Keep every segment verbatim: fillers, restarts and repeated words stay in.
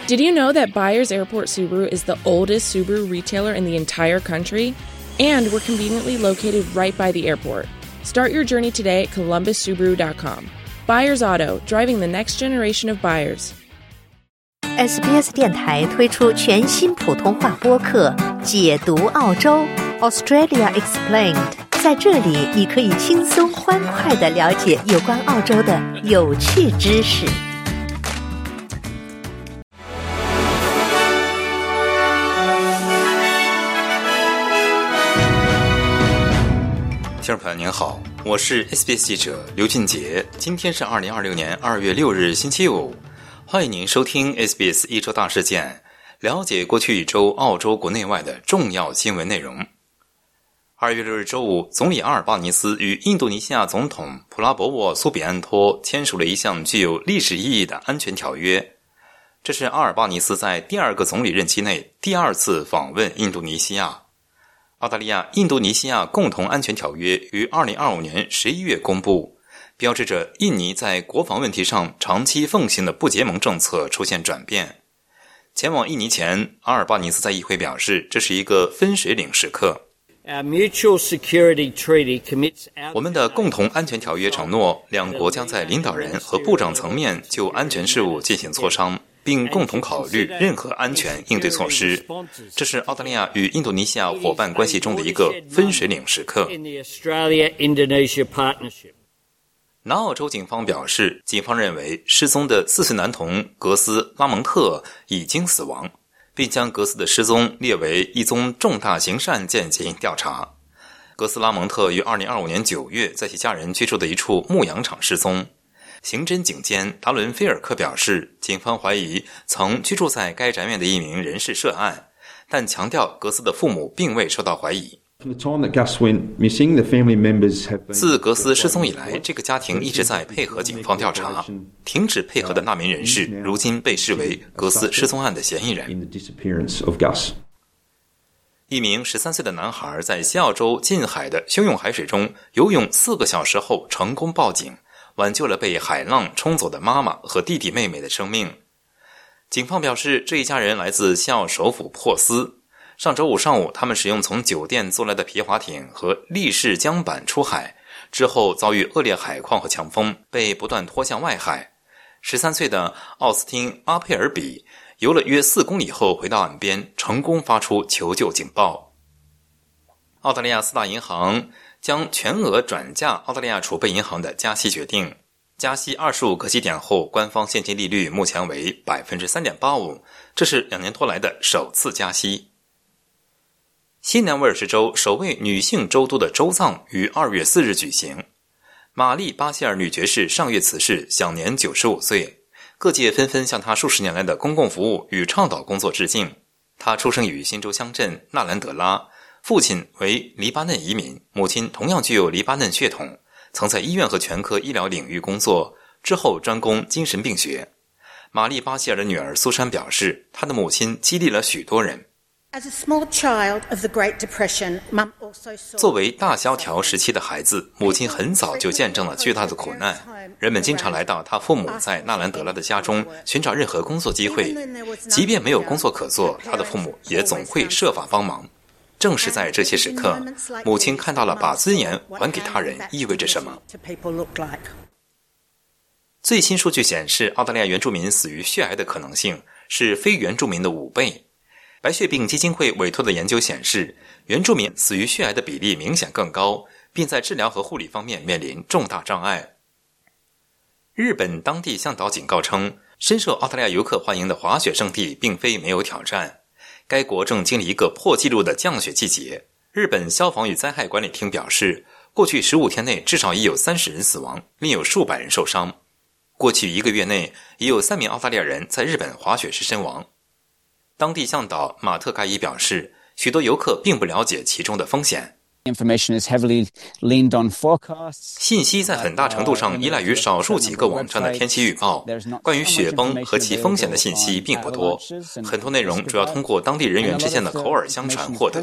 Did you know that Byers Airport Subaru is the oldest Subaru retailer in the entire country? And we're conveniently located right by the airport. Start your journey today at columbus subaru dot com. Byers Auto, driving the next generation of buyers. S B S 电台推出全新普通话播客《解读澳洲 Australia Explained》，在这里你可以轻松欢快地了解有关澳洲的有趣知识。 听众朋友您好，我是 S B S 记者刘俊杰，今天是二零二六年二月六日星期五，欢迎您收听 S B S 一周大事件，了解过去一周澳洲国内外的重要新闻内容。二月六日周五，总理阿尔巴尼斯与印度尼西亚总统普拉博沃苏比安托签署了一项具有历史意义的安全条约，这是阿尔巴尼斯在第二个总理任期内第二次访问印度尼西亚。澳大利亚印度尼西亚共同安全条约于二零二五年十一月公布，标志着印尼在国防问题上长期奉行的不结盟政策出现转变。前往印尼前，阿尔巴尼斯在议会表示，这是一个分水岭时刻。我们的共同安全条约承诺，两国将在领导人和部长层面就安全事务进行磋商，并共同考虑任何安全应对措施。这是澳大利亚与印度尼西亚伙伴关系中的一个分水岭时刻。南澳洲警方表示，警方认为失踪的四岁男童格斯拉蒙特已经死亡，并将格斯的失踪列为一宗重大刑事案件进行调查。格斯拉蒙特于二零二五年九月在其家人居住的一处牧羊场失踪。刑侦警监达伦菲尔克表示，警方怀疑曾居住在该宅院的一名人士涉案，但强调格斯的父母并未受到怀疑。自格斯失踪以来，这个家庭一直在配合警方调查。停止配合的那名人士如今被视为格斯失踪案的嫌疑人。一名十三岁的男孩在西澳洲近海的汹涌海水中游泳四个小时后成功报警，挽救了被海浪冲走的妈妈和弟弟妹妹的生命。警方表示，这一家人来自西澳首府珀斯。上周五上午，他们使用从酒店租来的皮划艇和立式桨板出海，之后遭遇恶劣海况和强风，被不断拖向外海。十三岁的奥斯汀·阿佩尔比游了约四公里后回到岸边，成功发出求救警报。澳大利亚四大银行将全额转嫁澳大利亚储备银行的加息决定，加息二十五个基点后，官方现金利率目前为 百分之三点八五， 这是两年多来的首次加息。新南威尔士州首位女性州督的州葬于二月四日举行，玛丽·巴希尔女爵士上月辞世，享年九十五岁，各界纷纷向她数十年来的公共服务与倡导工作致敬。她出生于新州乡镇纳兰德拉，父亲为黎巴嫩移民，母亲同样具有黎巴嫩血统，曾在医院和全科医疗领域工作，之后专攻精神病学。玛丽·巴希尔的女儿苏珊表示，她的母亲激励了许多人。作为大萧条时期的孩子，母亲很早就见证了巨大的苦难。人们经常来到她父母在纳兰德拉的家中寻找任何工作机会，即便没有工作可做，她的父母也总会设法帮忙。正是在这些时刻，母亲看到了把尊严还给他人意味着什么。最新数据显示，澳大利亚原住民死于血癌的可能性是非原住民的五倍。白血病基金会委托的研究显示，原住民死于血癌的比例明显更高，并在治疗和护理方面面临重大障碍。日本当地向导警告称，深受澳大利亚游客欢迎的滑雪胜地并非没有挑战。该国正经历一个破纪录的降雪季节。日本消防与灾害管理厅表示，过去十五天内至少已有三十人死亡，另有数百人受伤。过去一个月内，已有三名澳大利亚人在日本滑雪时身亡。当地向导马特盖伊表示，许多游客并不了解其中的风险。信息在很大程度上依赖于少数几个网站的天气预报，关于雪崩和其风险的信息并不多，很多内容主要通过当地人员之间的口耳相传获得。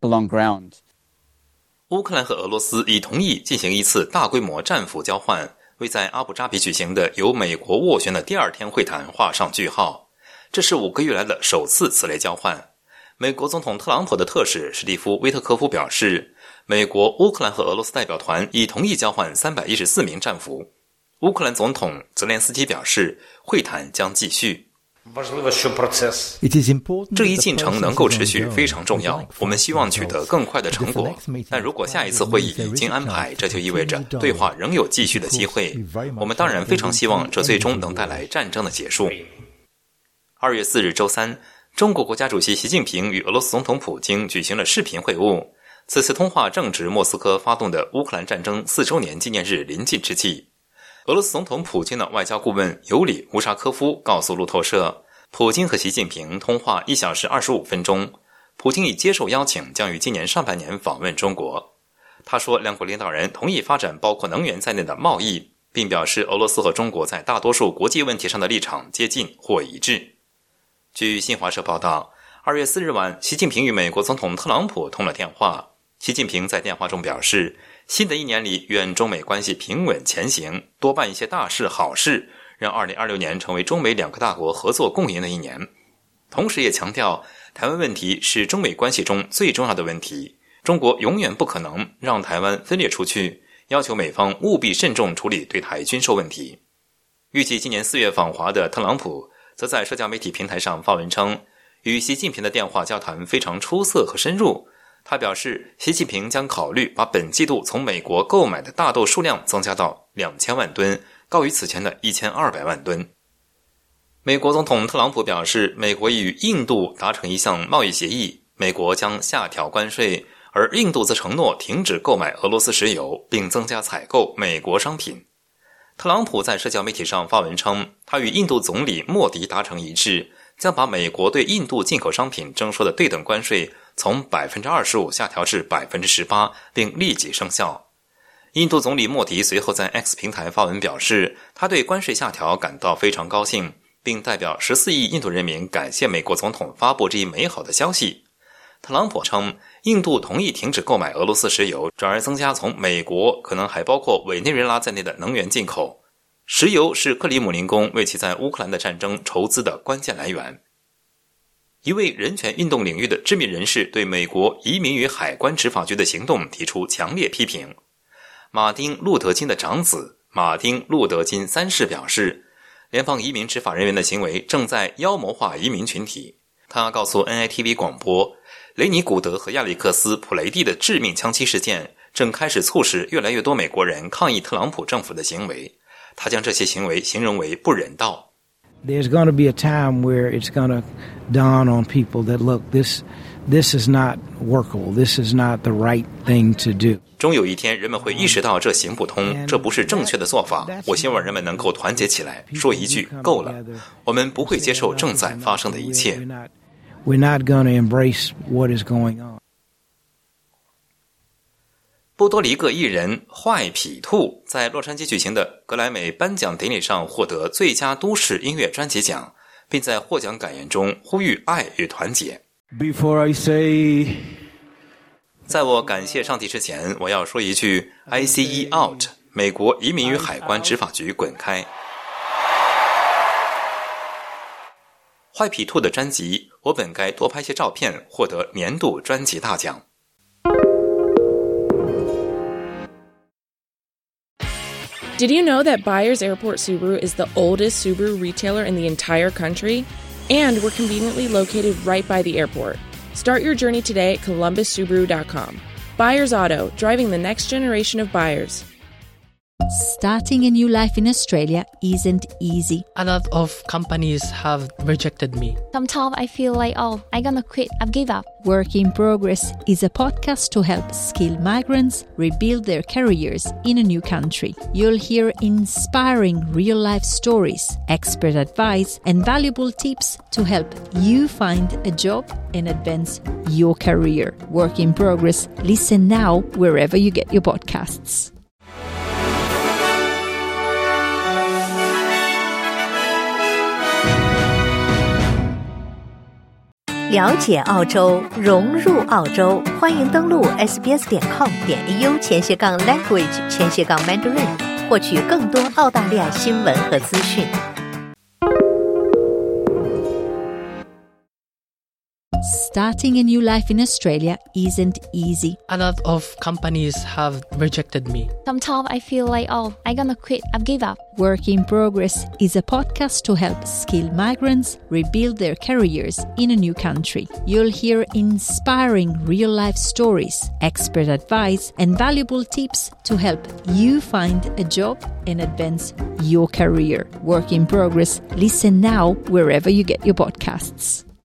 乌克兰和俄罗斯已同意进行一次大规模战俘交换， 为在阿布扎比举行的由美国斡旋的第二天会谈画上句号。这是五个月来的首次此类交换。美国总统特朗普的特使史蒂夫·威特科夫表示，美国、乌克兰和俄罗斯代表团已同意交换三百一十四名战俘。乌克兰总统泽连斯基表示，会谈将继续。这一进程能够持续非常重要，我们希望取得更快的成果。但如果下一次会议已经安排，这就意味着对话仍有继续的机会。我们当然非常希望这最终能带来战争的结束。二月四日周三，中国国家主席习近平与俄罗斯总统普京举行了视频会晤。此次通话正值莫斯科发动的乌克兰战争四周年纪念日临近之际。俄罗斯总统普京的外交顾问尤里·乌沙科夫告诉路透社，普京和习近平通话一小时二十五分钟，普京已接受邀请，将于今年上半年访问中国。他说，两国领导人同意发展包括能源在内的贸易，并表示俄罗斯和中国在大多数国际问题上的立场接近或一致。据新华社报道，二月四日晚，习近平与美国总统特朗普通了电话。习近平在电话中表示，新的一年里愿中美关系平稳前行，多办一些大事好事，让二零二六年成为中美两个大国合作共赢的一年。同时也强调，台湾问题是中美关系中最重要的问题，中国永远不可能让台湾分裂出去，要求美方务必慎重处理对台军售问题。预计今年四月访华的特朗普则在社交媒体平台上发文称，与习近平的电话交谈非常出色和深入。他表示，习近平将考虑把本季度从美国购买的大豆数量增加到两千万吨，高于此前的一千二百万吨。美国总统特朗普表示，美国已与印度达成一项贸易协议，美国将下调关税，而印度则承诺停止购买俄罗斯石油，并增加采购美国商品。特朗普在社交媒体上发文称，他与印度总理莫迪达成一致，将把美国对印度进口商品征收的对等关税从 百分之二十五 下调至 百分之十八， 并立即生效。印度总理莫迪随后在 X 平台发文表示，他对关税下调感到非常高兴，并代表十四亿印度人民感谢美国总统发布这一美好的消息。特朗普称，印度同意停止购买俄罗斯石油，转而增加从美国，可能还包括委内瑞拉在内的能源进口。石油是克里姆林宫为其在乌克兰的战争筹资的关键来源。一位人权运动领域的知名人士对美国移民与海关执法局的行动提出强烈批评。马丁·路德金的长子马丁·路德金三世表示，联邦移民执法人员的行为正在妖魔化移民群体。他告诉 N I T V 广播，雷尼古德和亚历克斯·普雷蒂的致命枪击事件正开始促使越来越多美国人抗议特朗普政府的行为。他将这些行为形容为不人道。 There's going to be a time where it's going to dawn on people that, look, this, this is not workable. This is not the right thing to do. 终有一天，人们会意识到这行不通，这不是正确的做法。我希望人们能够团结起来，说一句够了，我们不会接受正在发生的一切。 We're not going to embrace what is going on. 波多黎各艺人坏痞兔在洛杉矶举行的格莱美颁奖典礼上获得最佳都市音乐专辑奖，并在获奖感言中呼吁爱与团结。 Before I say... 在我感谢上帝之前，我要说一句 I C E out， 美国移民与海关执法局滚开。坏痞兔的专辑我本该多拍些照片获得年度专辑大奖。 Did you know that Byers Airport Subaru is the oldest Subaru retailer in the entire country? And we're conveniently located right by the airport. Start your journey today at columbus subaru dot com. Byers Auto, driving the next generation of buyers. Starting a new life in Australia isn't easy. A lot of companies have rejected me. Sometimes I feel like, oh, I'm gonna quit, I've given up. Work in Progress is a podcast to help skilled migrants rebuild their careers in a new country. You'll hear inspiring real-life stories, expert advice, and valuable tips to help you find a job and advance your career. Work in Progress. Listen now wherever you get your podcasts. 了解澳洲，融入澳洲，欢迎登录 s b s 点 com 点 a u 前斜杠 language 前斜杠 mandarin 获取更多澳大利亚新闻和资讯。 Starting a new life in Australia isn't easy. A lot of companies have rejected me. Sometimes I feel like, oh, I'm gonna quit. I've given up. Work in Progress is a podcast to help skilled migrants rebuild their careers in a new country. You'll hear inspiring real-life stories, expert advice, and valuable tips to help you find a job and advance your career. Work in Progress. Listen now wherever you get your podcasts.